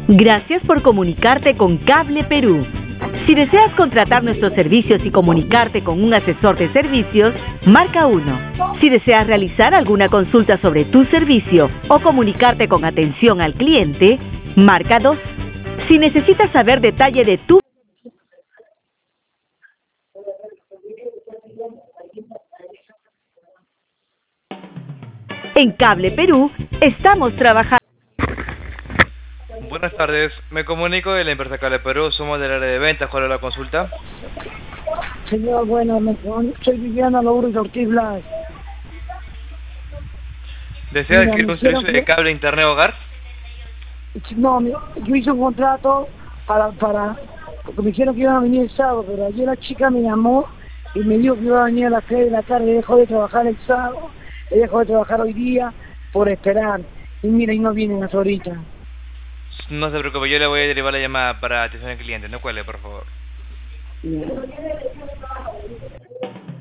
Gracias por comunicarte con Cable Perú. Si deseas contratar nuestros servicios y comunicarte con un asesor de servicios, marca 1. Si deseas realizar alguna consulta sobre tu servicio o comunicarte con atención al cliente, marca 2. Si necesitas saber detalle de tu... En Cable Perú estamos trabajando. Buenas tardes, me comunico de la empresa Cable Perú, somos del área de ventas. ¿Cuál es la consulta? Señor, bueno, soy Viviana Lourdes Ortiz Blas. ¿Desea Mira, adquirir me un servicio hicieron de cable internet hogar? No, yo hice un contrato porque me dijeron que iban a venir el sábado, pero ayer la chica me llamó y me dijo que iba a venir a las 3 de la tarde. Dejó de trabajar el sábado, dejó de trabajar hoy día por esperar. Y mira, y no vienen hasta ahorita. No se preocupe, yo le voy a derivar la llamada para atención al cliente. No cuelgue, por favor. Bien.